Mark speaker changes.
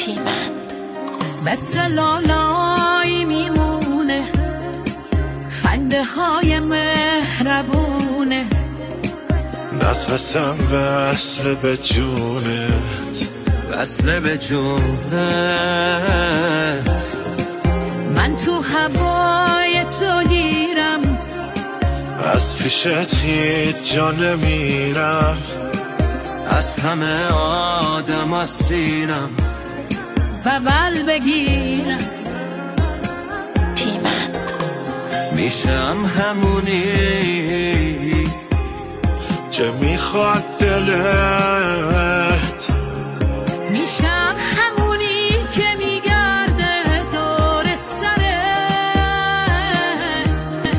Speaker 1: تیمند مثل لالایی میمونه خنده های مهربونه
Speaker 2: نفسم وصل به جونت
Speaker 3: وصل به جونت
Speaker 1: من تو هوای تو گیرم
Speaker 2: از پیشت هیچ جا نمیرم
Speaker 3: از همه آدم اسیرم
Speaker 1: بغل بگیرم تیمند
Speaker 3: میشم همونی
Speaker 2: که میخواد دلت